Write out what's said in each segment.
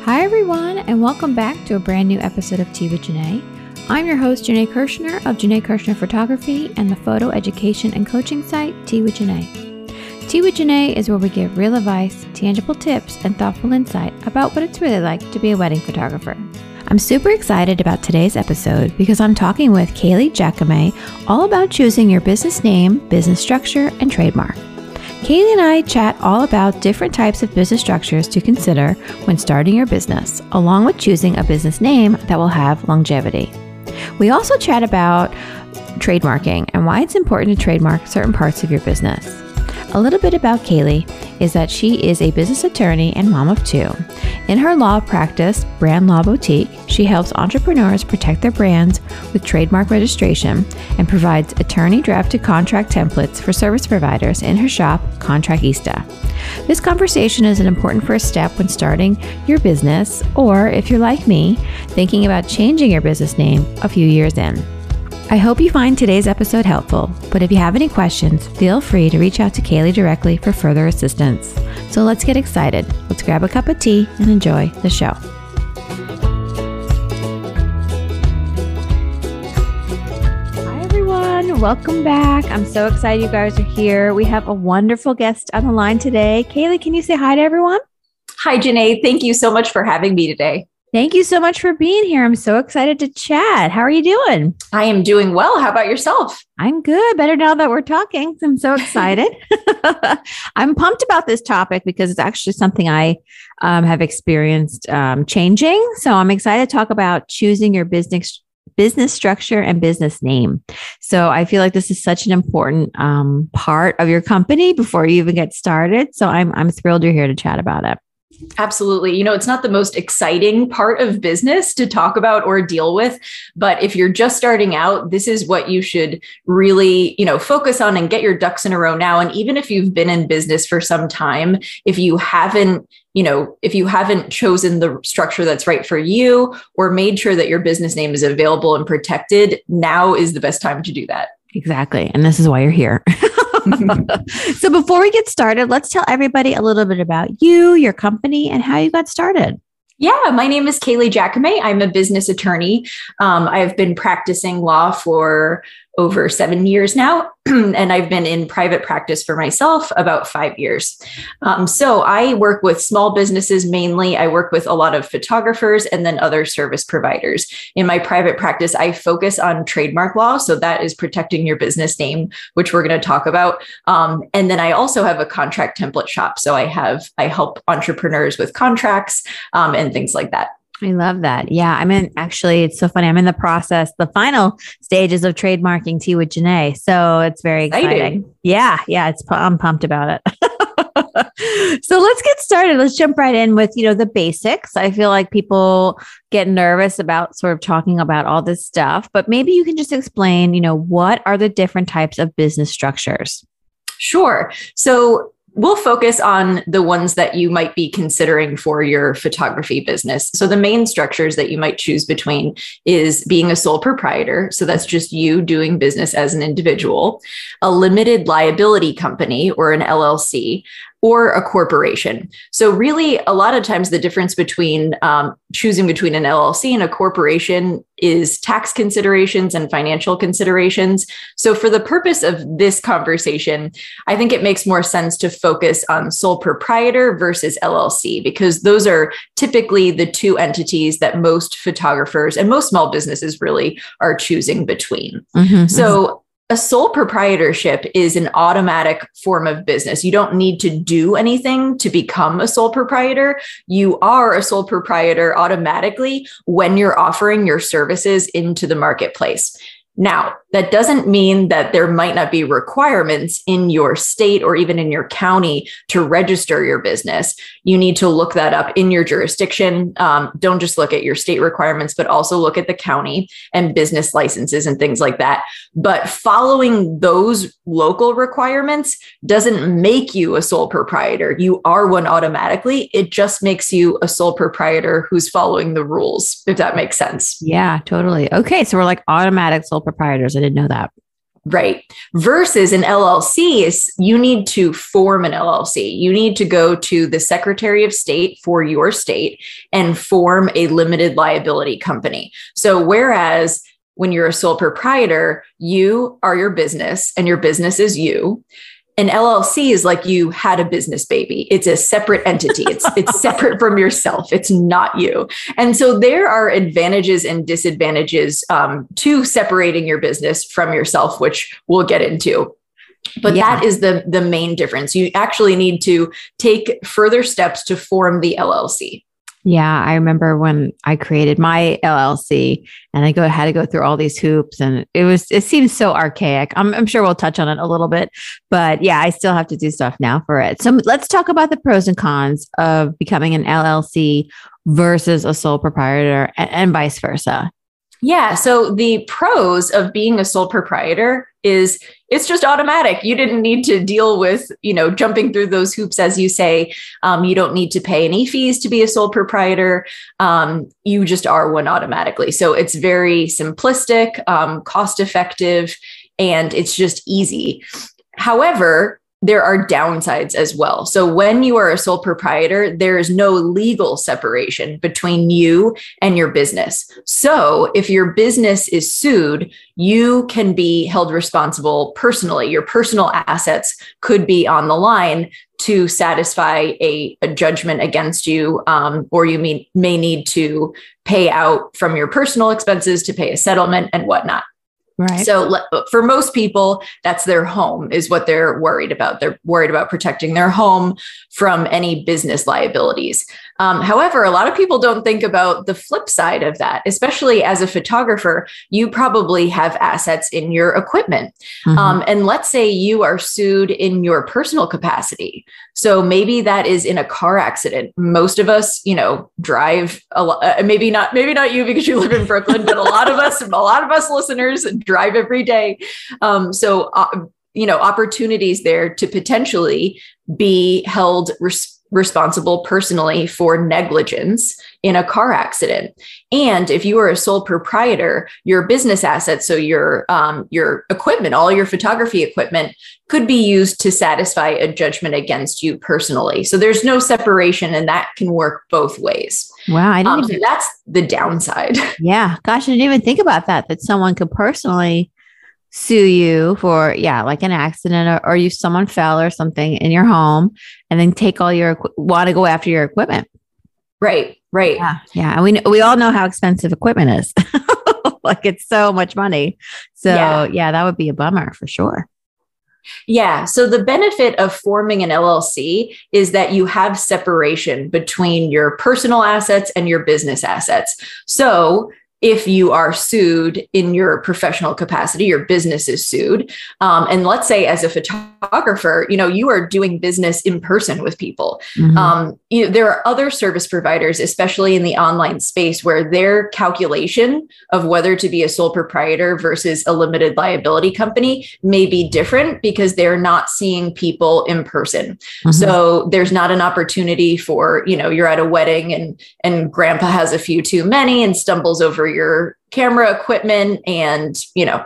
Hi everyone, and welcome back to a brand new episode of Tea with Janae. I'm your host, Janae Kirshner of Janae Kirshner Photography and the photo education and coaching site, Tea with Janae. Tea with Janae is where we give real advice, tangible tips, and thoughtful insight about what it's really like to be a wedding photographer. I'm super excited about today's episode because I'm talking with Kaylee Jacome all about choosing your business name, business structure, and trademark. Kaylee and I chat all about different types of business structures to consider when starting your business, along with choosing a business name that will have longevity. We also chat about trademarking and why it's important to trademark certain parts of your business. A little bit about Kaylee is that she is a business attorney and mom of two. In her law practice, Brand Law Boutique, she helps entrepreneurs protect their brands with trademark registration and provides attorney-drafted contract templates for service providers in her shop, Contractista. This conversation is an important first step when starting your business, or if you're like me, thinking about changing your business name a few years in. I hope you find today's episode helpful, but if you have any questions, feel free to reach out to Kaylee directly for further assistance. So let's get excited. Let's grab a cup of tea and enjoy the show. Hi everyone, welcome back. I'm so excited you guys are here. We have a wonderful guest on the line today. Kaylee, can you say hi to everyone? Hi, Janae. Thank you so much for having me today. Thank you so much for being here. I'm so excited to chat. How are you doing? I am doing well. How about yourself? I'm good. Better now that we're talking. I'm so excited. I'm pumped about this topic because it's actually something I have experienced changing. So I'm excited to talk about choosing your business structure and business name. So I feel like this is such an important part of your company before you even get started. So I'm thrilled you're here to chat about it. Absolutely. It's not the most exciting part of business to talk about or deal with, but if you're just starting out, this is what you should really, focus on and get your ducks in a row now. And even if you've been in business for some time, if you haven't chosen the structure that's right for you or made sure that your business name is available and protected, now is the best time to do that. Exactly. And this is why you're here. So before we get started, let's tell everybody a little bit about you, your company, and how you got started. Yeah, my name is Kaylee Jacome. I'm a business attorney. I've been practicing law for over 7 years now, and I've been in private practice for myself about 5 years. So I work with small businesses mainly. I work with a lot of photographers and then other service providers. In my private practice, I focus on trademark law. So that is protecting your business name, which we're going to talk about. And then I also have a contract template shop. So I help entrepreneurs with contracts and things like that. I love that. Yeah. Actually, it's so funny. I'm in the final stages of trademarking Tea with Janae. So it's very exciting. Yeah. I'm pumped about it. So let's get started. Let's jump right in with, the basics. I feel like people get nervous about sort of talking about all this stuff, but maybe you can just explain, what are the different types of business structures? Sure. So we'll focus on the ones that you might be considering for your photography business. So the main structures that you might choose between is being a sole proprietor. So that's just you doing business as an individual, a limited liability company or an LLC, or a corporation. So really, a lot of times the difference between choosing between an LLC and a corporation is tax considerations and financial considerations. So for the purpose of this conversation, I think it makes more sense to focus on sole proprietor versus LLC, because those are typically the two entities that most photographers and most small businesses really are choosing between. Mm-hmm. So a sole proprietorship is an automatic form of business. You don't need to do anything to become a sole proprietor. You are a sole proprietor automatically when you're offering your services into the marketplace. Now, that doesn't mean that there might not be requirements in your state or even in your county to register your business. You need to look that up in your jurisdiction. Don't just look at your state requirements, but also look at the county and business licenses and things like that. But following those local requirements doesn't make you a sole proprietor. You are one automatically. It just makes you a sole proprietor who's following the rules, if that makes sense. Yeah, totally. Okay. So we're like automatic sole proprietors. I didn't know that. Right. Versus an LLC is you need to form an LLC. You need to go to the Secretary of State for your state and form a limited liability company. So whereas when you're a sole proprietor, you are your business and your business is you. An LLC is like you had a business baby. It's a separate entity. It's separate from yourself. It's not you. And so there are advantages and disadvantages to separating your business from yourself, which we'll get into. But that is the main difference. You actually need to take further steps to form the LLC. Yeah, I remember when I created my LLC and I had to go through all these hoops, and it seems so archaic. I'm sure we'll touch on it a little bit, but yeah, I still have to do stuff now for it. So let's talk about the pros and cons of becoming an LLC versus a sole proprietor and vice versa. Yeah. So the pros of being a sole proprietor is it's just automatic. You didn't need to deal with, jumping through those hoops, as you say. You don't need to pay any fees to be a sole proprietor. You just are one automatically. So it's very simplistic, cost effective, and it's just easy. However, there are downsides as well. So when you are a sole proprietor, there is no legal separation between you and your business. So if your business is sued, you can be held responsible personally. Your personal assets could be on the line to satisfy a judgment against you, or you may need to pay out from your personal expenses to pay a settlement and whatnot. Right. So for most people, that's their home is what they're worried about. They're worried about protecting their home from any business liabilities. However, a lot of people don't think about the flip side of that, especially as a photographer. You probably have assets in your equipment. Mm-hmm. And let's say you are sued in your personal capacity. So maybe that is in a car accident. Most of us, drive a lot, maybe not you because you live in Brooklyn, but a lot of us listeners drive every day. So opportunities there to potentially be held responsible personally for negligence in a car accident. And if you are a sole proprietor, your business assets, so your equipment, all your photography equipment, could be used to satisfy a judgment against you personally. So there's no separation, and that can work both ways. Wow. So that's the downside. Yeah. Gosh, I didn't even think about that someone could personally sue you for, like an accident or someone fell or something in your home and then take all want to go after your equipment. Right. Yeah. And we all know how expensive equipment is. Like it's so much money. So that would be a bummer for sure. Yeah. So the benefit of forming an LLC is that you have separation between your personal assets and your business assets. So if you are sued in your professional capacity, your business is sued. And let's say as a photographer, you are doing business in person with people. Mm-hmm. There are other service providers, especially in the online space, where their calculation of whether to be a sole proprietor versus a limited liability company may be different because they're not seeing people in person. Mm-hmm. So there's not an opportunity for, you're at a wedding and grandpa has a few too many and stumbles over your camera equipment, and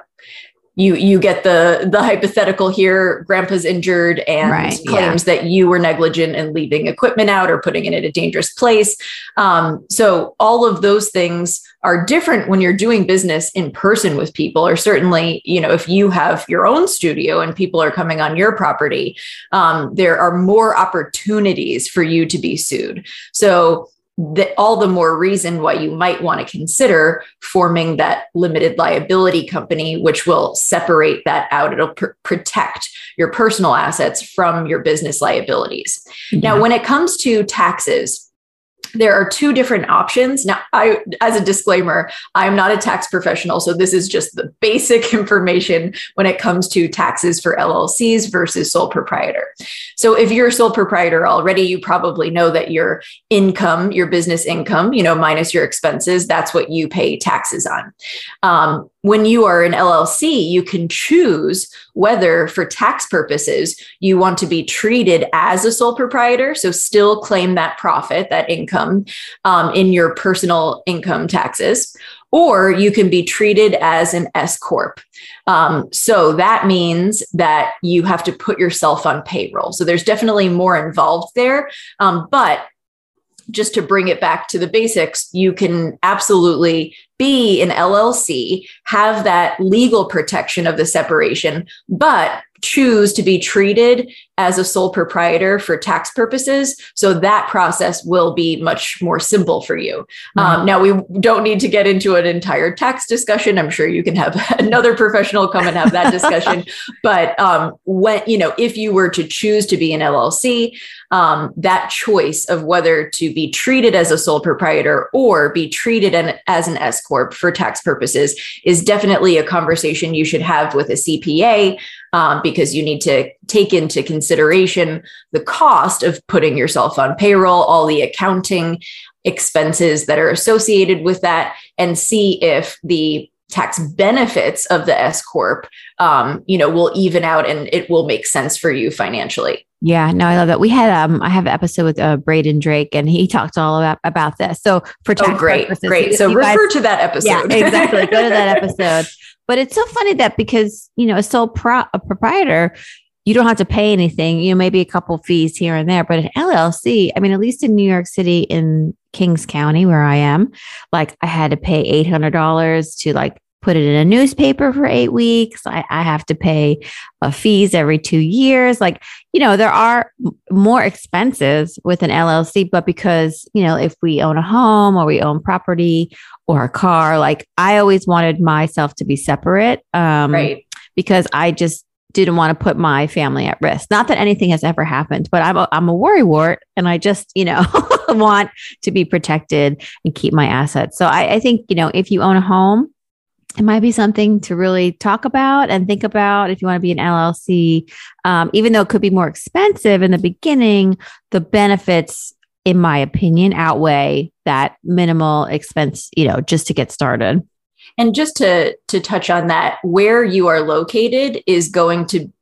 you get the hypothetical here, grandpa's injured and claims that you were negligent in leaving equipment out or putting it in a dangerous place. So all of those things are different when you're doing business in person with people, or certainly, if you have your own studio and people are coming on your property, there are more opportunities for you to be sued. So all the more reason why you might want to consider forming that limited liability company, which will separate that out. It'll protect your personal assets from your business liabilities. Yeah. Now, when it comes to taxes, there are two different options. Now, as a disclaimer, I'm not a tax professional, so this is just the basic information when it comes to taxes for LLCs versus sole proprietor. So if you're a sole proprietor already, you probably know that your income, your business income, minus your expenses, that's what you pay taxes on. When you are an LLC, you can choose whether for tax purposes, you want to be treated as a sole proprietor. So still claim that profit, that income income in your personal income taxes, or you can be treated as an S Corp. So that means that you have to put yourself on payroll. So there's definitely more involved there. But just to bring it back to the basics, you can absolutely be an LLC, have that legal protection of the separation, but choose to be treated as a sole proprietor for tax purposes. So that process will be much more simple for you. Now, we don't need to get into an entire tax discussion. I'm sure you can have another professional come and have that discussion. But when, if you were to choose to be an LLC, that choice of whether to be treated as a sole proprietor or be treated as an S Corp for tax purposes is definitely a conversation you should have with a CPA, because you need to take into consideration the cost of putting yourself on payroll, all the accounting expenses that are associated with that, and see if the tax benefits of the S Corp, will even out and it will make sense for you financially. Yeah, no, I love that. We had, I have an episode with Braden Drake, and he talked all about this. So for tax purposes, great. So refer to that episode. Yeah, exactly. Go to that episode. But it's so funny that because, a sole proprietor, you don't have to pay anything, maybe a couple fees here and there, but an LLC, at least in New York City, in Kings County, where I am, I had to pay $800 to put it in a newspaper for 8 weeks. I have to pay fees every 2 years. There are more expenses with an LLC, but because, if we own a home or we own property or a car, I always wanted myself to be separate, right? Because I just didn't want to put my family at risk. Not that anything has ever happened, but I'm a worrywart, and I just, want to be protected and keep my assets. So I think, if you own a home, it might be something to really talk about and think about if you want to be an LLC. Even though it could be more expensive in the beginning, the benefits, in my opinion, outweigh that minimal expense, just to get started. And just to touch on that, where you are located is going to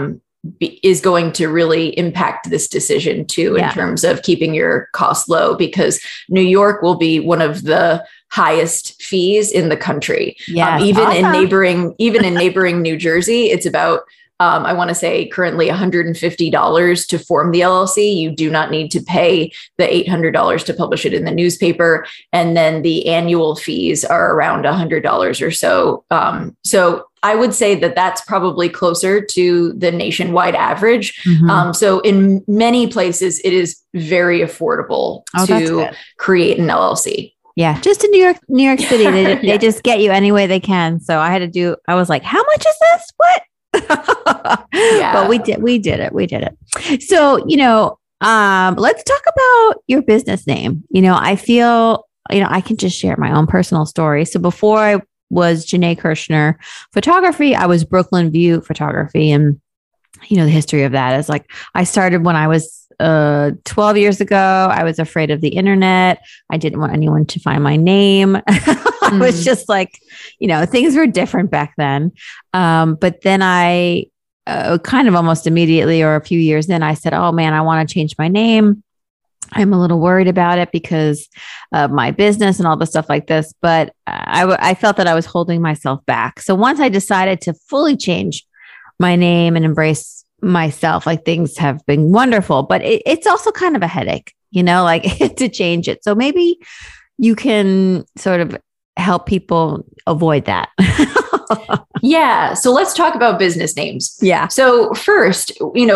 really impact this decision too, in terms of keeping your costs low, because New York will be one of the highest fees in the country. Yeah, even in neighboring New Jersey, it's about I want to say currently $150 to form the LLC. You do not need to pay the $800 to publish it in the newspaper. And then the annual fees are around $100 or so. So I would say that that's probably closer to the nationwide average. Mm-hmm. So in many places, it is very affordable to create an LLC. Yeah. Just in New York City, they just get you any way they can. So I was like, how much is this? What? But we did it. So, let's talk about your business name. I feel, I can just share my own personal story. So before I was Janae Kirshner Photography, I was Brooklyn View Photography. And, the history of that is I started when I was 12 years ago. I was afraid of the internet. I didn't want anyone to find my name. I was just things were different back then. But then I kind of almost immediately, or a few years in, I said, oh man, I want to change my name. I'm a little worried about it because of my business and all the stuff like this. But I felt that I was holding myself back. So once I decided to fully change my name and embrace myself, things have been wonderful, but it's also kind of a headache, to change it. So maybe you can sort of help people avoid that. Yeah. So let's talk about business names. Yeah. So first,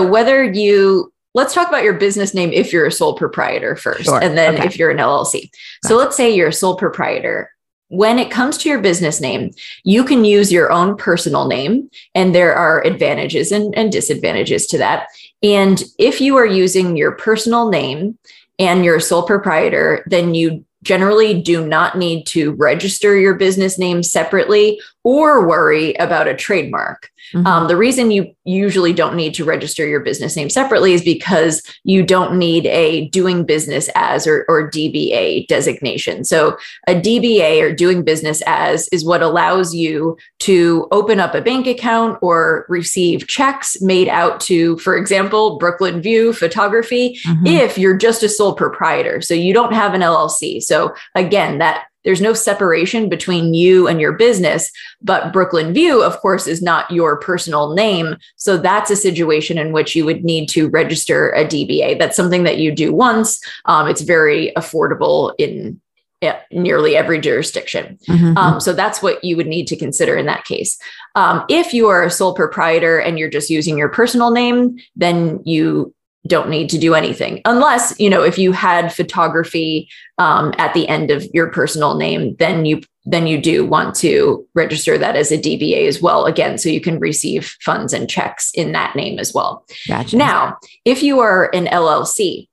let's talk about your business name if you're a sole proprietor first, sure. And then if you're an LLC. So let's say you're a sole proprietor. When it comes to your business name, you can use your own personal name, and there are advantages and disadvantages to that. And if you are using your personal name and you're a sole proprietor, then you generally do not need to register your business name separately or worry about a trademark. The reason you usually don't need to register your business name separately is because you don't need a doing business as or DBA designation. So a DBA, or doing business as, is what allows you to open up a bank account or receive checks made out to, for example, Brooklyn View Photography, if you're just a sole proprietor. So you don't have an LLC. So again, that there's no separation between you and your business, but Brooklyn View, of course, is not your personal name. So that's a situation in which you would need to register a DBA. That's something that you do once. It's very affordable in nearly every jurisdiction. So that's what you would need to consider in that case. If you are a sole proprietor and you're just using your personal name, then you don't need to do anything, unless, if you had photography at the end of your personal name, then you do want to register that as a DBA as well, again, so you can receive funds and checks in that name as well. Gotcha. Now, if you are an LLC,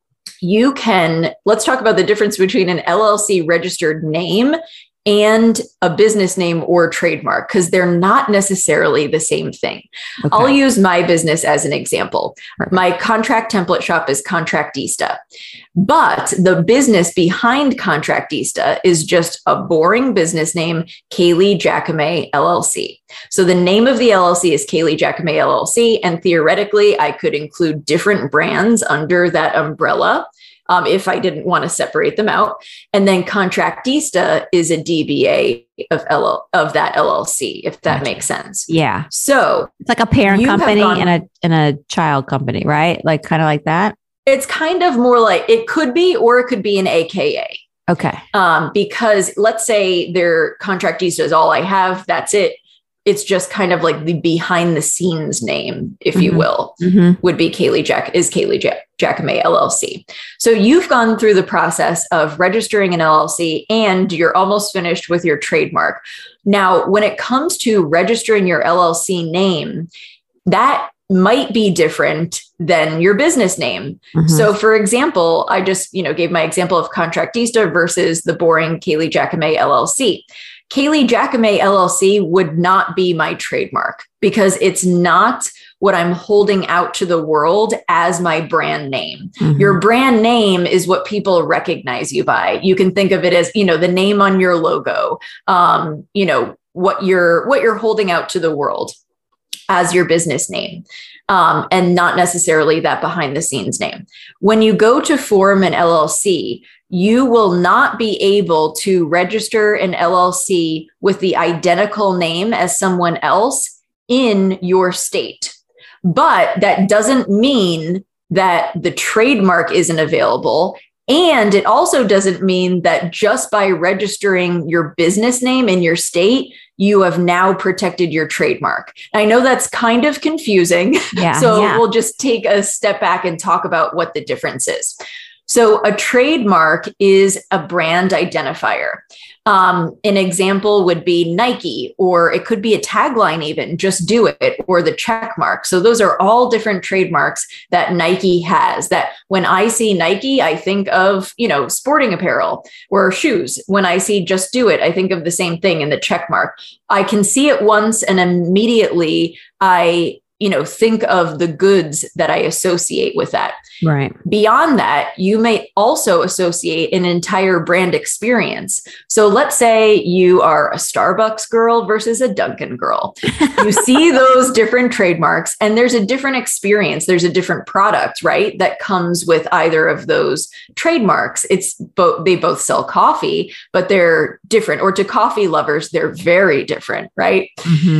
let's talk about the difference between an LLC registered name and a business name or trademark, because they're not necessarily the same thing. Okay. I'll use my business as an example. Right. My contract template shop is Contractista, but the business behind Contractista is just a boring business name, Kaylee Jacome LLC. So the name of the LLC is Kaylee Jacome LLC, and theoretically, I could include different brands under that umbrella if I didn't want to separate them out. And then Contractista is a DBA of that LLC, if that makes sense. Yeah. So it's like a parent company and a child company, right? Like kind of like that. It's kind of more like, it could be, or it could be an AKA. Okay. Because let's say their Contractista is all I have, that's it. It's just kind of like the behind the scenes name, if you will, would be Kaylee Jacome LLC. So you've gone through the process of registering an LLC and you're almost finished with your trademark. Now, when it comes to registering your LLC name, that might be different than your business name. So for example, I just, gave my example of Contractista versus the boring Kaylee Jacome LLC. Kaylee Jacome LLC would not be my trademark because it's not what I'm holding out to the world as my brand name. Your brand name is what people recognize you by. You can think of it as, the name on your logo, what you're holding out to the world as your business name. And not necessarily that behind the scenes name. When you go to form an LLC, you will not be able to register an LLC with the identical name as someone else in your state. But that doesn't mean that the trademark isn't available. And it also doesn't mean that just by registering your business name in your state, you have now protected your trademark. I know that's kind of confusing. We'll just take a step back and talk about what the difference is. So a trademark is a brand identifier. An example would be Nike, or it could be a tagline even, just do it, or the check mark. So those are all different trademarks that Nike has, that when I see Nike, I think of, sporting apparel or shoes. When I see just do it, I think of the same thing in the check mark. I can see it once and immediately I think of the goods that I associate with that. Right. Beyond that, you may also associate an entire brand experience. So let's say you are a Starbucks girl versus a Dunkin' girl. You see those different trademarks and there's a different experience. There's a different product, right? That comes with either of those trademarks. They both sell coffee, but they're different. Or to coffee lovers, they're very different, right?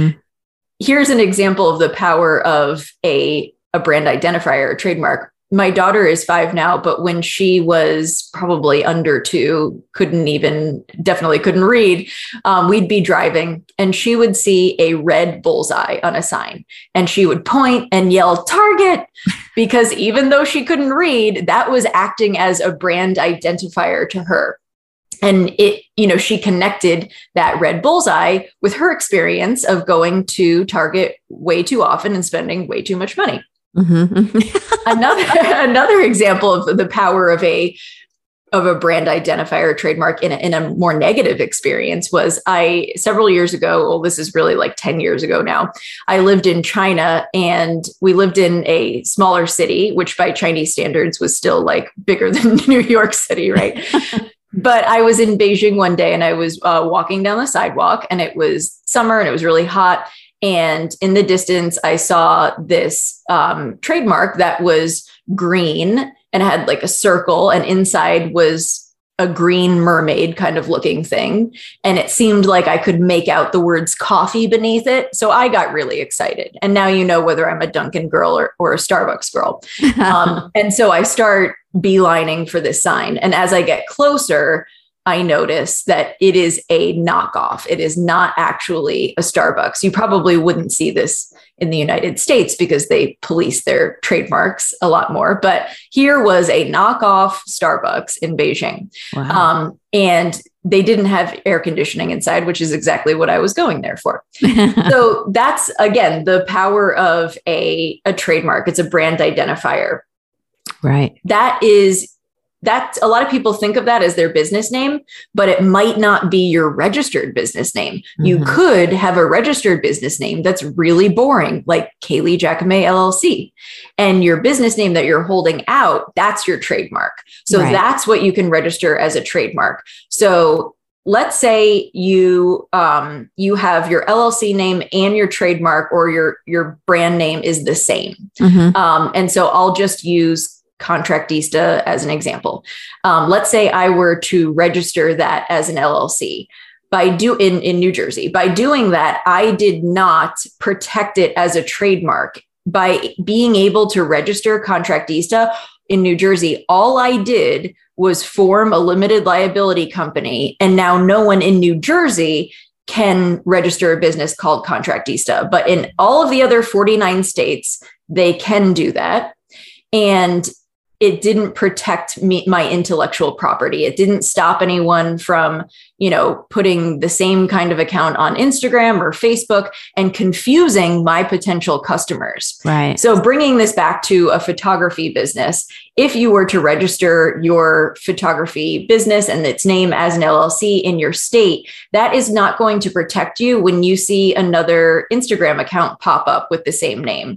Here's an example of the power of a brand identifier, a trademark. My daughter is 5 now, but when she was probably under 2, definitely couldn't read, we'd be driving and she would see a red bullseye on a sign and she would point and yell, Target, because even though she couldn't read, that was acting as a brand identifier to her. And she connected that red bullseye with her experience of going to Target way too often and spending way too much money. Another example of the power of a of a brand identifier or trademark in a more negative experience was several years ago, well, this is really like 10 years ago now, I lived in China, and we lived in a smaller city, which by Chinese standards was still like bigger than New York City, right? But I was in Beijing one day, and I was walking down the sidewalk, and it was summer and it was really hot. And in the distance, I saw this trademark that was green and had like a circle, and inside was a green mermaid kind of looking thing. And it seemed like I could make out the words coffee beneath it. So I got really excited. And now you know whether I'm a Dunkin' girl or a Starbucks girl. And so I start beelining for this sign. And as I get closer, I notice that it is a knockoff. It is not actually a Starbucks. You probably wouldn't see this in the United States because they police their trademarks a lot more. But here was a knockoff Starbucks in Beijing. Wow. And they didn't have air conditioning inside, which is exactly what I was going there for. So that's, again, the power of a trademark. It's a brand identifier. Right. That a lot of people think of that as their business name, but it might not be your registered business name. Mm-hmm. You could have a registered business name that's really boring, like Kaylee Jacome LLC. And your business name that you're holding out, that's your trademark. So that's what you can register as a trademark. So let's say you have your LLC name and your trademark, or your brand name is the same. Mm-hmm. And so I'll just use Contractista as an example. Let's say I were to register that as an LLC in New Jersey. By doing that, I did not protect it as a trademark. By being able to register Contractista in New Jersey, all I did was form a limited liability company. And now no one in New Jersey can register a business called Contractista. But in all of the other 49 states, they can do that. And it didn't protect my intellectual property. It didn't stop anyone from, putting the same kind of account on Instagram or Facebook and confusing my potential customers. Right. So bringing this back to a photography business, if you were to register your photography business and its name as an LLC in your state, that is not going to protect you when you see another Instagram account pop up with the same name,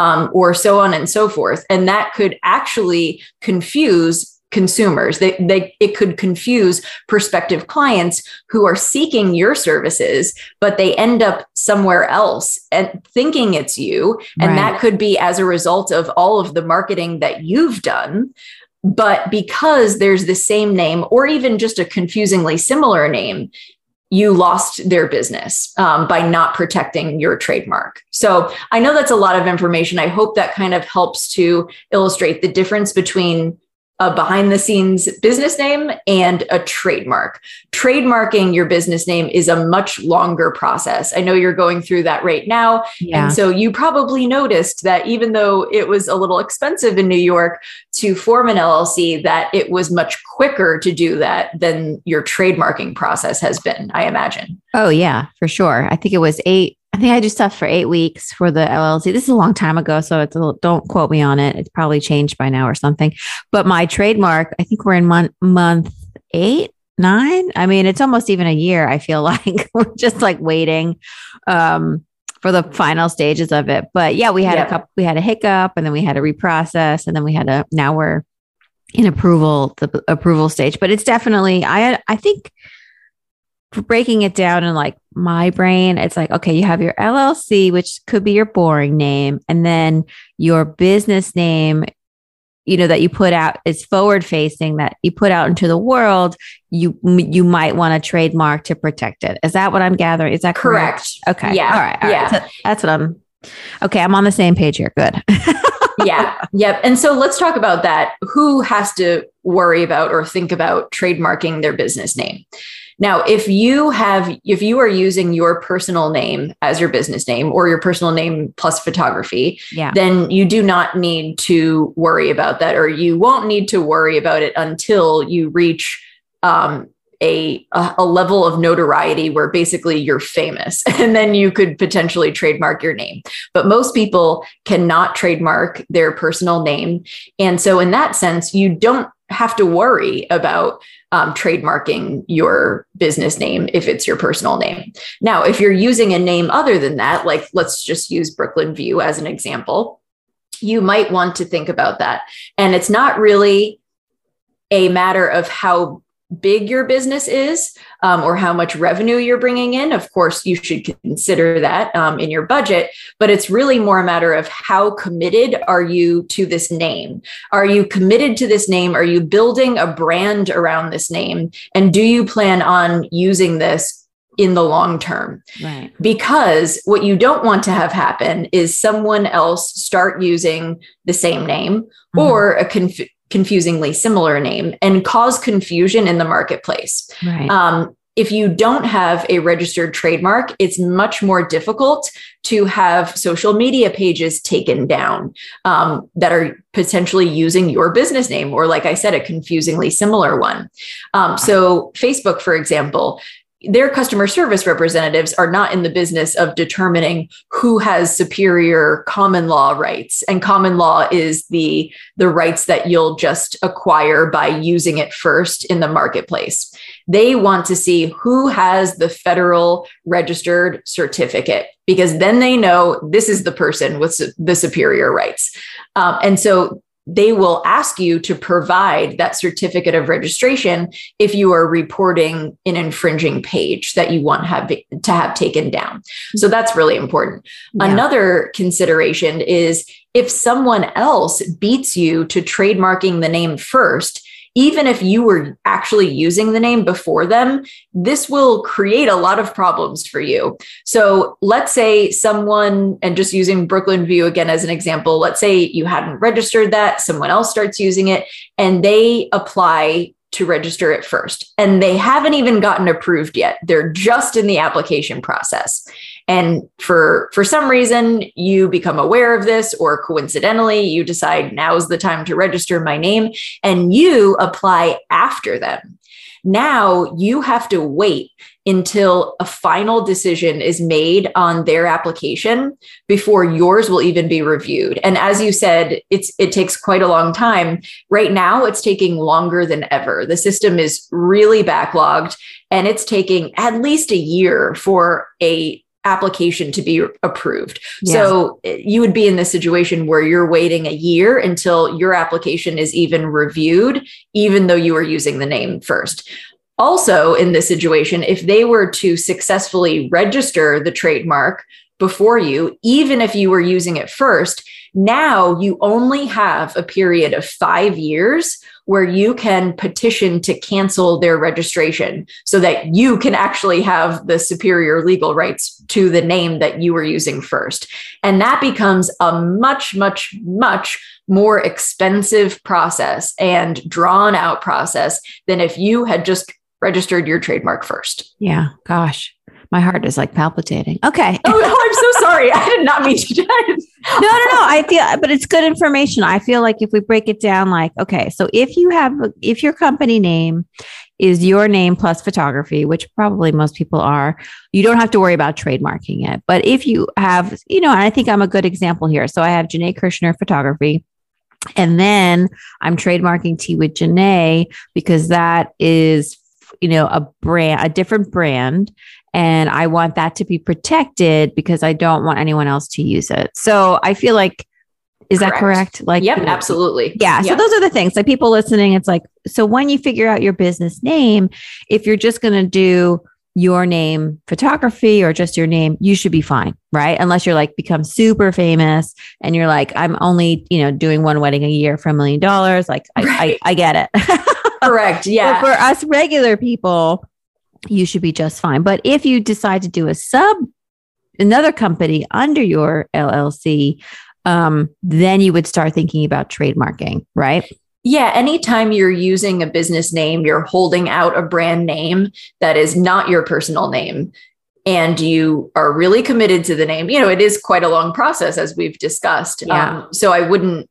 or so on and so forth. And that could actually confuse consumers. It could confuse prospective clients who are seeking your services, but they end up somewhere else and thinking it's you. And that could be as a result of all of the marketing that you've done. But because there's the same name, or even just a confusingly similar name, you lost their business by not protecting your trademark. So I know that's a lot of information. I hope that kind of helps to illustrate the difference between a behind the scenes business name and a trademark. Trademarking your business name is a much longer process. I know you're going through that right now. Yeah. And so you probably noticed that even though it was a little expensive in New York to form an LLC, that it was much quicker to do that than your trademarking process has been, I imagine. Oh yeah, for sure. I think I did stuff for 8 weeks for the LLC. This is a long time ago, so don't quote me on it. It's probably changed by now or something. But my trademark, I think we're in month 8, 9. I mean, it's almost even a year. I feel like we're just like waiting for the final stages of it. But yeah, we had a hiccup, and then we had to reprocess, and then now we're in the approval stage. But it's definitely, I think, for breaking it down in like my brain, it's like, okay, you have your LLC, which could be your boring name. And then your business name, that you put out is forward facing, that you put out into the world. You might want a trademark to protect it. Is that what I'm gathering? Is that correct? Okay. Yeah. All right. So that's what I'm on the same page here. Good. Yeah. Yep. And so let's talk about that. Who has to worry about or think about trademarking their business name? Now, if you are using your personal name as your business name, or your personal name plus photography, then you do not need to worry about that, or you won't need to worry about it until you reach a level of notoriety where basically you're famous, and then you could potentially trademark your name. But most people cannot trademark their personal name. And so in that sense, you don't have to worry about trademarking your business name if it's your personal name. Now, if you're using a name other than that, like let's just use Brooklyn View as an example, you might want to think about that. And it's not really a matter of how big your business is or how much revenue you're bringing in. Of course, you should consider that in your budget, but it's really more a matter of how committed are you to this name? Are you committed to this name? Are you building a brand around this name? And do you plan on using this in the long term? Right. Because what you don't want to have happen is someone else start using the same name or a confusingly similar name and cause confusion in the marketplace. Right. If you don't have a registered trademark, it's much more difficult to have social media pages taken down that are potentially using your business name, or like I said, a confusingly similar one. So Facebook, for example, their customer service representatives are not in the business of determining who has superior common law rights. And common law is the rights that you'll just acquire by using it first in the marketplace. They want to see who has the federal registered certificate, because then they know this is the person with the superior rights. And so they will ask you to provide that certificate of registration if you are reporting an infringing page that you want to have taken down. So that's really important. Yeah. Another consideration is if someone else beats you to trademarking the name first, even if you were actually using the name before them, this will create a lot of problems for you. So let's say someone, and just using Brooklyn View again as an example, let's say you hadn't registered that, someone else starts using it, and they apply to register it first. And they haven't even gotten approved yet. They're just in the application process. And for some reason, you become aware of this, or coincidentally, you decide now is the time to register my name, and you apply after them. Now you have to wait until a final decision is made on their application before yours will even be reviewed. And as you said, it takes quite a long time. Right now, it's taking longer than ever. The system is really backlogged, and it's taking at least a year for a application to be approved. Yeah. So you would be in this situation where you're waiting a year until your application is even reviewed, even though you were using the name first. Also, in this situation, if they were to successfully register the trademark before you, even if you were using it first, now you only have a period of 5 years where you can petition to cancel their registration so that you can actually have the superior legal rights to the name that you were using first. And that becomes a much, much, much more expensive process and drawn out process than if you had just registered your trademark first. Yeah. Gosh, my heart is like palpitating. Okay. Oh, no, I'm so sorry. I did not mean to do that. No. I feel, but it's good information. I feel like if we break it down, like, okay, so if your company name is your name plus photography, which probably most people are, you don't have to worry about trademarking it. But if you have, and I think I'm a good example here. So I have Janae Kirshner Photography. And then I'm trademarking Tea with Janae because that is, a brand, a different brand. And I want that to be protected because I don't want anyone else to use it. So I feel like, is Correct. That correct? Like, yep, absolutely. Yeah. So those are the things, like people listening, it's like, so when you figure out your business name, if you're just going to do your name photography or just your name, you should be fine. Right. Unless you're like become super famous and you're like, I'm only, doing one wedding a year for $1 million. Like I get it. Correct. Yeah. But for us regular people, you should be just fine. But if you decide to do another company under your LLC, then you would start thinking about trademarking, right? Yeah. Anytime you're using a business name, you're holding out a brand name that is not your personal name, and you are really committed to the name. It is quite a long process, as we've discussed. Yeah. So I wouldn't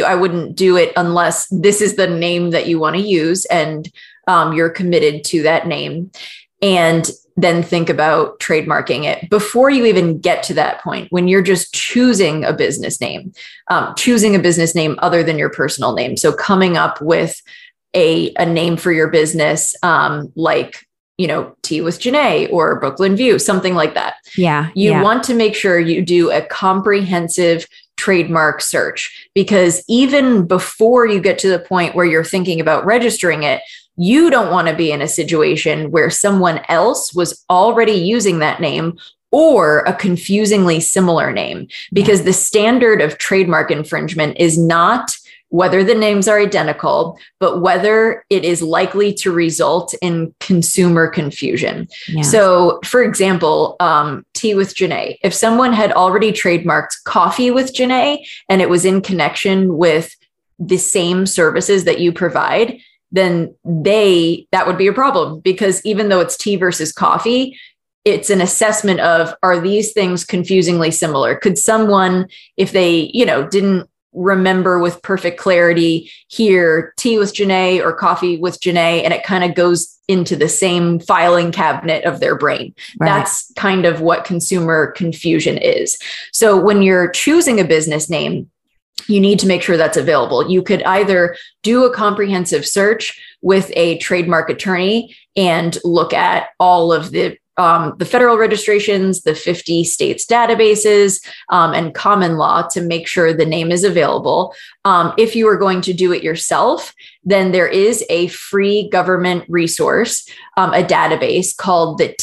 do it unless this is the name that you want to use and you're committed to that name. And then think about trademarking it before you even get to that point, when you're just choosing a business name other than your personal name. So coming up with a name for your business, like, Tea with Janae or Brooklyn View, something like that. You want to make sure you do a comprehensive trademark search, because even before you get to the point where you're thinking about registering it, you don't want to be in a situation where someone else was already using that name or a confusingly similar name, because the standard of trademark infringement is not whether the names are identical, but whether it is likely to result in consumer confusion. So, for example, Tea with Janae, if someone had already trademarked Coffee with Janae and it was in connection with the same services that you provide, then that would be a problem, because even though it's tea versus coffee, it's an assessment of, are these things confusingly similar? Could someone, if they, didn't remember with perfect clarity, hear Tea with Janae or Coffee with Janae, and it kind of goes into the same filing cabinet of their brain. That's kind of what consumer confusion is. So when you're choosing a business name, you need to make sure that's available. You could either do a comprehensive search with a trademark attorney and look at all of the federal registrations, the 50 states databases, and common law to make sure the name is available. If you are going to do it yourself, then there is a free government resource, a database called the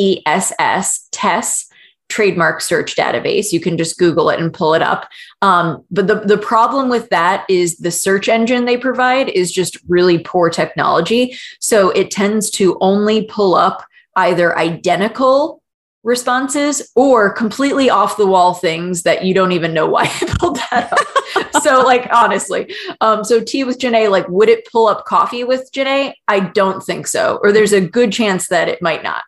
TESS trademark search database. You can just Google it and pull it up. But the problem with that is the search engine they provide is just really poor technology. So it tends to only pull up either identical responses or completely off the wall things that you don't even know why I pulled that up. So honestly, so Tea with Janae, would it pull up Coffee with Janae? I don't think so. Or there's a good chance that it might not.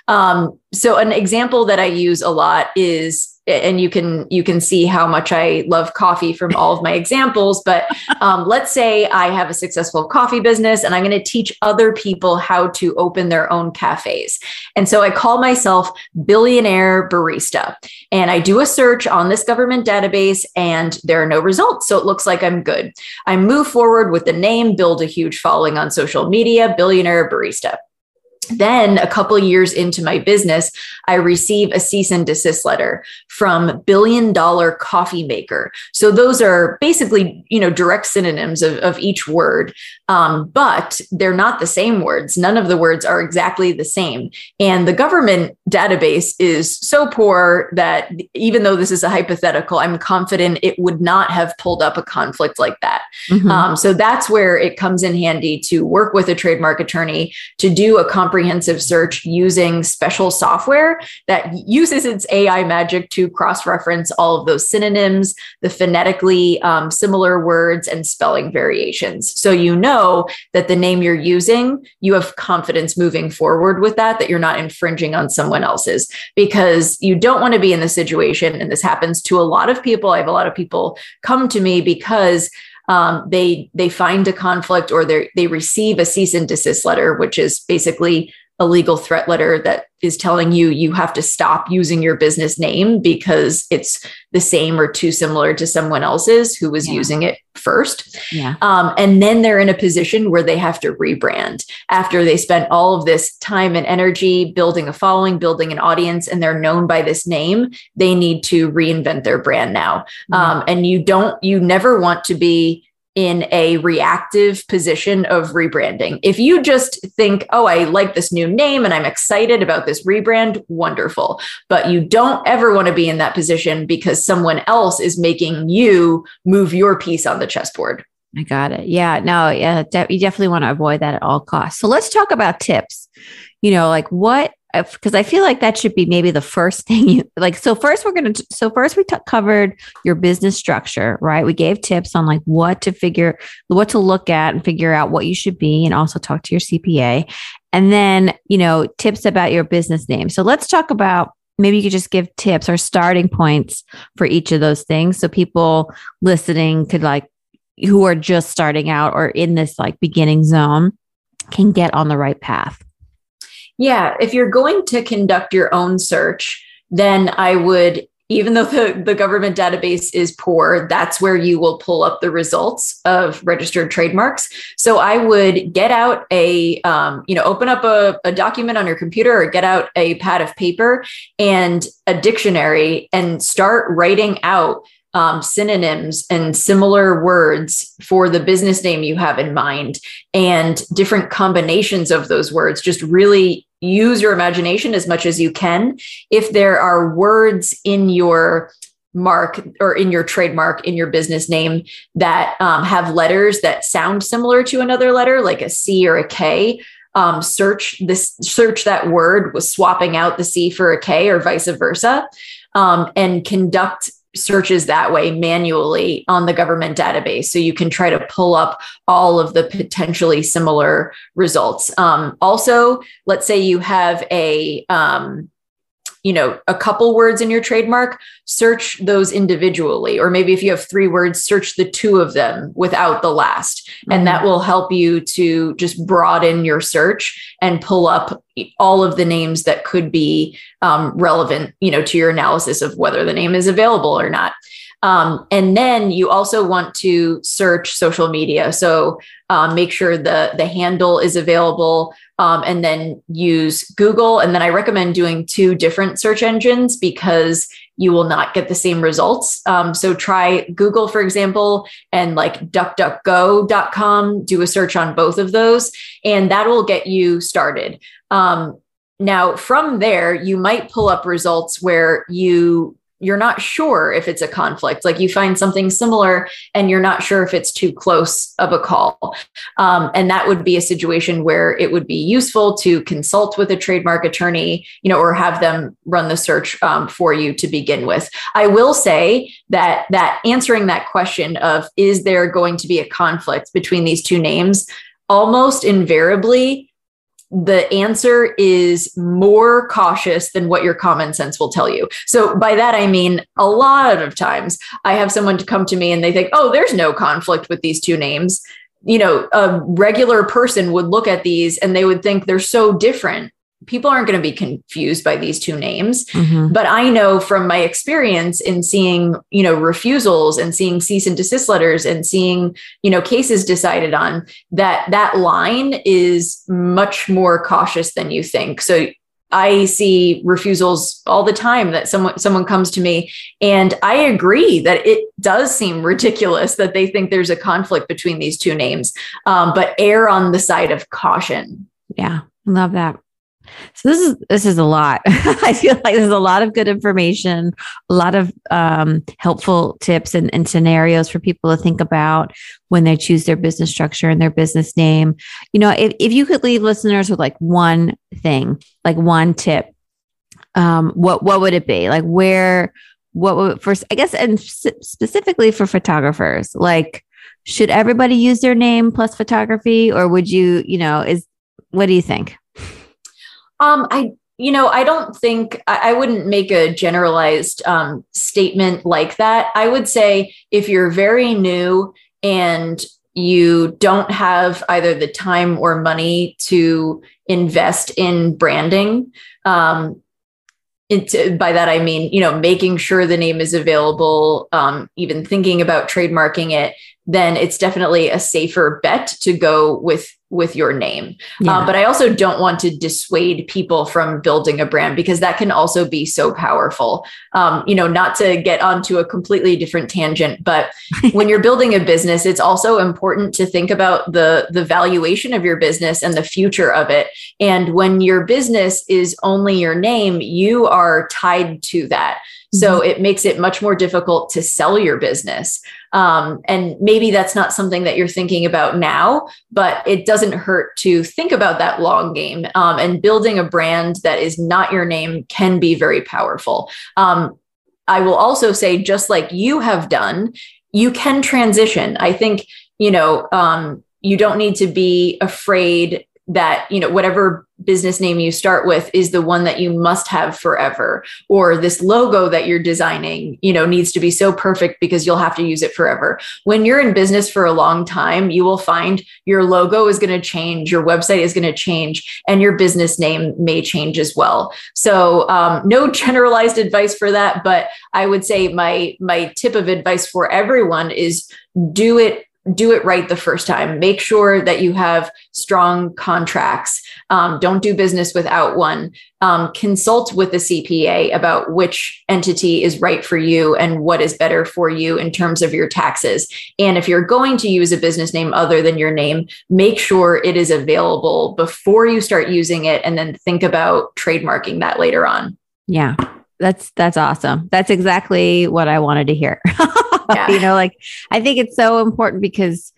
So an example that I use a lot is, and you can see how much I love coffee from all of my examples, but let's say I have a successful coffee business and I'm going to teach other people how to open their own cafes. And so I call myself Billionaire Barista, and I do a search on this government database and there are no results. So it looks like I'm good. I move forward with the name, build a huge following on social media, Billionaire Barista. Then a couple of years into my business, I receive a cease and desist letter from $1 Billion Coffee Maker. So those are basically, direct synonyms of each word, but they're not the same words. None of the words are exactly the same. And the government database is so poor that even though this is a hypothetical, I'm confident it would not have pulled up a conflict like that. So that's where it comes in handy to work with a trademark attorney to do a comprehensive search using special software that uses its AI magic to cross-reference all of those synonyms, the phonetically similar words, and spelling variations. So that the name you're using, you have confidence moving forward with that you're not infringing on someone else's, because you don't want to be in the situation, and this happens to a lot of people. I have a lot of people come to me because they find a conflict, or they receive a cease and desist letter, which is basically a legal threat letter that is telling you have to stop using your business name because it's the same or too similar to someone else's who was using it first. And then they're in a position where they have to rebrand after they spent all of this time and energy building a following, building an audience, and they're known by this name. They need to reinvent their brand now. And you never want to be in a reactive position of rebranding. If you just think, oh, I like this new name and I'm excited about this rebrand, wonderful. But you don't ever want to be in that position because someone else is making you move your piece on the chessboard. I got it. Yeah, no, you definitely want to avoid that at all costs. So let's talk about tips. Because I feel like that should be maybe the first thing So first we covered your business structure, right? We gave tips on what to look at and figure out what you should be, and also talk to your CPA. And then, tips about your business name. So let's talk about, maybe you could just give tips or starting points for each of those things. So people listening could who are just starting out or in this beginning zone can get on the right path. Yeah, if you're going to conduct your own search, then I would, even though the government database is poor, that's where you will pull up the results of registered trademarks. So I would get out open up a document on your computer or get out a pad of paper and a dictionary and start writing out synonyms and similar words for the business name you have in mind and different combinations of those words. Just really use your imagination as much as you can. If there are words in your mark or in your trademark, in your business name that have letters that sound similar to another letter, like a C or a K, search that word with swapping out the C for a K or vice versa, and conduct searches that way manually on the government database. So you can try to pull up all of the potentially similar results. Also, let's say you have a couple words in your trademark, search those individually. Or maybe if you have 3 words, search the 2 of them without the last. Mm-hmm. And that will help you to just broaden your search and pull up all of the names that could be relevant, to your analysis of whether the name is available or not. And then you also want to search social media. So make sure the handle is available, and then use Google. And then I recommend doing 2 different search engines because you will not get the same results. So try Google, for example, and like duckduckgo.com, do a search on both of those, and that will get you started. Now, from there, you might pull up results where you're not sure if it's a conflict, like you find something similar and you're not sure if it's too close of a call. And that would be a situation where it would be useful to consult with a trademark attorney, or have them run the search for you to begin with. I will say that answering that question of, is there going to be a conflict between these 2 names? Almost invariably, the answer is more cautious than what your common sense will tell you. So by that, I mean, a lot of times I have someone to come to me and they think, oh, there's no conflict with these 2 names. A regular person would look at these and they would think they're so different. People aren't going to be confused by these 2 names. Mm-hmm. But I know from my experience in seeing, refusals and seeing cease and desist letters and seeing, cases decided on, that line is much more cautious than you think. So I see refusals all the time that someone comes to me, and I agree that it does seem ridiculous that they think there's a conflict between these 2 names, but err on the side of caution. Yeah, love that. So this is a lot. I feel like there's a lot of good information, a lot of helpful tips and scenarios for people to think about when they choose their business structure and their business name. If you could leave listeners with like one thing, like one tip, what would it be? Like what would first, I guess, and specifically for photographers, like, should everybody use their name plus photography, or would you, what do you think? I don't think I wouldn't make a generalized statement like that. I would say if you're very new and you don't have either the time or money to invest in branding, by that, I mean, making sure the name is available, even thinking about trademarking it, then it's definitely a safer bet to go with your name. Yeah. But I also don't want to dissuade people from building a brand, because that can also be so powerful. Not to get onto a completely different tangent, but when you're building a business, it's also important to think about the valuation of your business and the future of it. And when your business is only your name, you are tied to that. So it makes it much more difficult to sell your business. And maybe that's not something that you're thinking about now, but it doesn't hurt to think about that long game. And building a brand that is not your name can be very powerful. I will also say, just like you have done, you can transition. I think, you don't need to be afraid that, whatever business name you start with is the one that you must have forever, or this logo that you're designing, needs to be so perfect because you'll have to use it forever. When you're in business for a long time, you will find your logo is going to change, your website is going to change, and your business name may change as well. So no generalized advice for that, but I would say my tip of advice for everyone is do it right the first time. Make sure that you have strong contracts. Don't do business without one. Consult with the CPA about which entity is right for you and what is better for you in terms of your taxes. And if you're going to use a business name other than your name, make sure it is available before you start using it, and then think about trademarking that later on. Yeah. That's awesome. That's exactly what I wanted to hear. Yeah. I think it's so important because,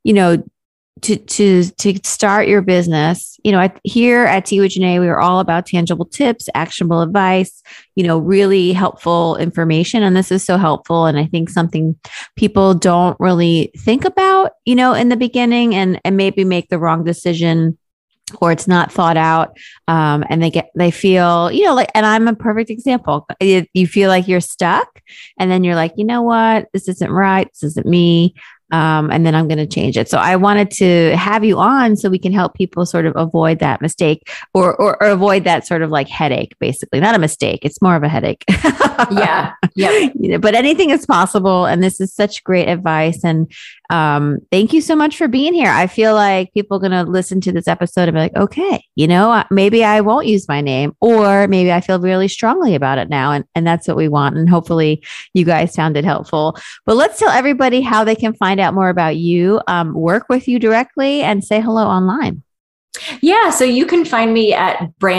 to start your business, here at Tea with Janae, we are all about tangible tips, actionable advice, really helpful information. And this is so helpful. And I think something people don't really think about, in the beginning, and maybe make the wrong decision, or it's not thought out. And they feel, and I'm a perfect example. You feel like you're stuck, and then you're like, you know what, this isn't right. This isn't me. And then I'm going to change it. So I wanted to have you on so we can help people sort of avoid that mistake, or avoid that sort of like headache, basically. Not a mistake. It's more of a headache. Yeah. Yeah. But anything is possible. And this is such great advice. And thank you so much for being here. I feel like people are going to listen to this episode and be like, okay, maybe I won't use my name, or maybe I feel really strongly about it now. And that's what we want. And hopefully you guys found it helpful. But let's tell everybody how they can find out more about you, work with you directly, and say hello online. Yeah. So you can find me at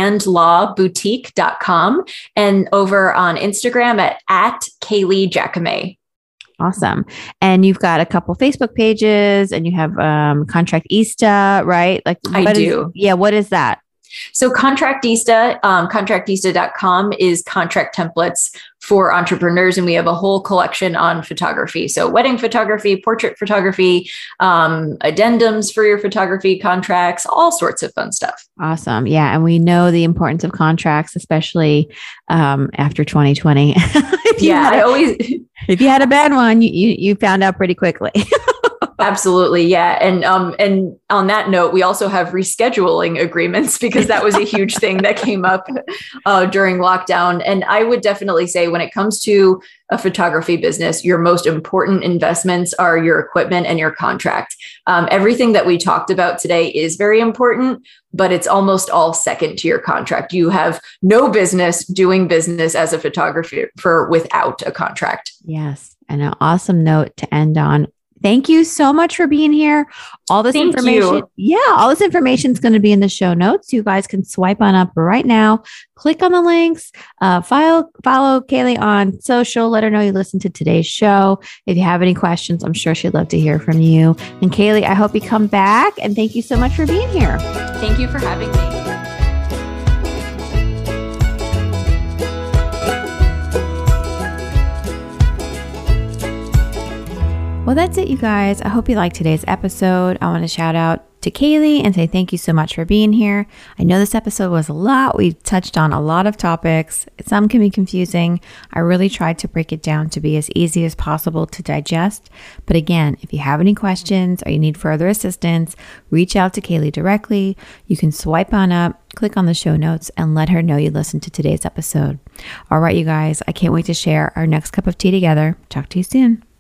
brandlawboutique.com and over on Instagram at Kaylee Jacome. Awesome. And you've got a couple Facebook pages, and you have Contractista, right? I do. What is that? So Contractista, contractista.com is contract templates for entrepreneurs. And we have a whole collection on photography. So wedding photography, portrait photography, addendums for your photography contracts, all sorts of fun stuff. Awesome. Yeah. And we know the importance of contracts, especially after 2020. If you had a bad one, you found out pretty quickly. Absolutely. Yeah. And on that note, we also have rescheduling agreements, because that was a huge thing that came up during lockdown. And I would definitely say, when it comes to a photography business, your most important investments are your equipment and your contract. Everything that we talked about today is very important, but it's almost all second to your contract. You have no business doing business as a photographer without a contract. Yes. And an awesome note to end on. Thank you so much for being here. All this information. Yeah. All this information is going to be in the show notes. You guys can swipe on up right now, click on the links, follow Kaylee on social, let her know you listened to today's show. If you have any questions, I'm sure she'd love to hear from you. And Kaylee, I hope you come back, and thank you so much for being here. Thank you for having me. Well, that's it, you guys. I hope you liked today's episode. I want to shout out to Kaylee and say thank you so much for being here. I know this episode was a lot. We touched on a lot of topics. Some can be confusing. I really tried to break it down to be as easy as possible to digest. But again, if you have any questions or you need further assistance, reach out to Kaylee directly. You can swipe on up, click on the show notes, and let her know you listened to today's episode. All right, you guys, I can't wait to share our next cup of tea together. Talk to you soon.